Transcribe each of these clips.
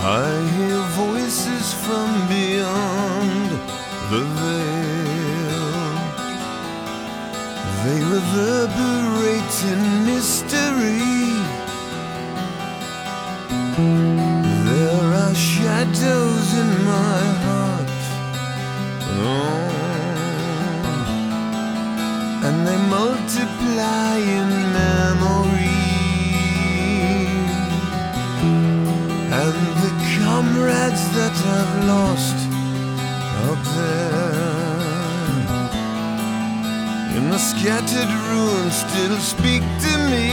I hear voices from beyond the veil. They reverberate in mystery. There are shadows in my heart, and they multiply in memory. And the comrades that I've lost up there in the scattered ruins still speak to me.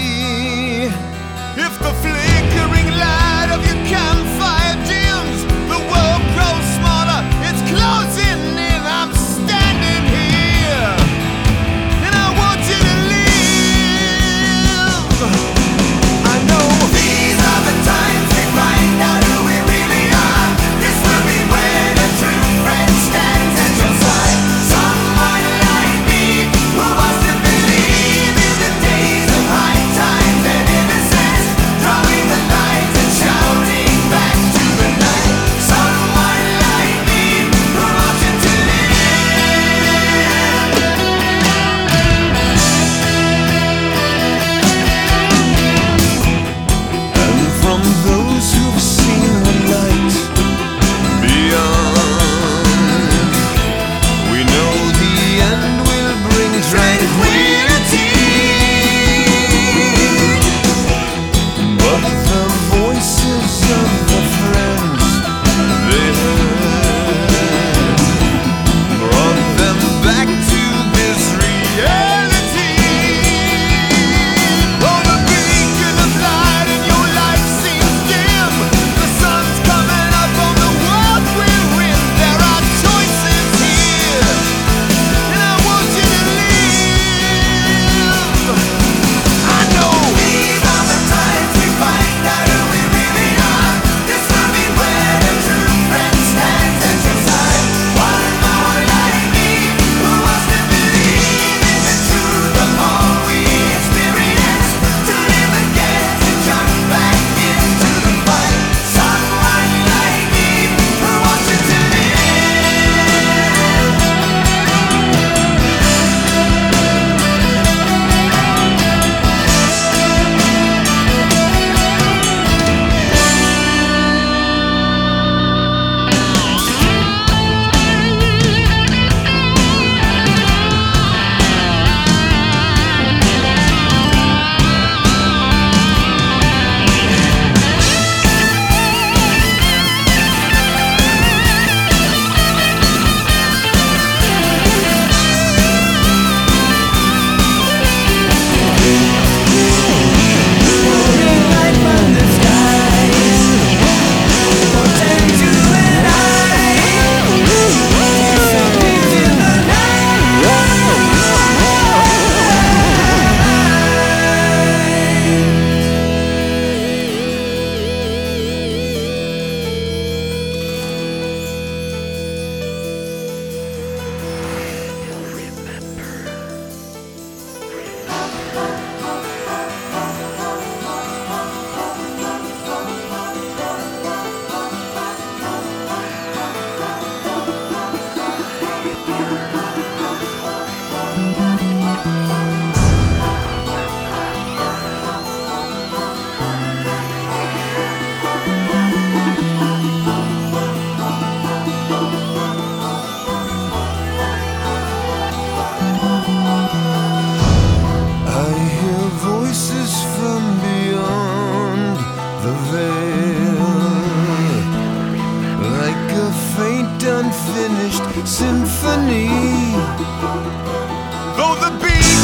If the flickering light of your campfire dims, the world grows smaller, it's closing in. I'm standing here, and I want you to live. I know these are the times we find out who we really are. This will be where the true friend stands at your side. Someone like me who wants to believe in the days of high times and innocence, drawing the lines and shouting back to the night. Someone like me who wants you to live. And from those who've seen the light beyond, we know the end will bring tranquility. But the voices of the friends they heard brought them back to this reality. Oh, the beacon of light in your life seems dim. The sun's coming up on the world we're in. There are choices here, and I want you to live. I know these are the times we find out who we really are. This will be where the true friend stands at your side. One more like me who wants to believe in the truth of all we experience, to live again, to jump back into the fight. Someone like me who wants you to unfinished symphony. Though the beat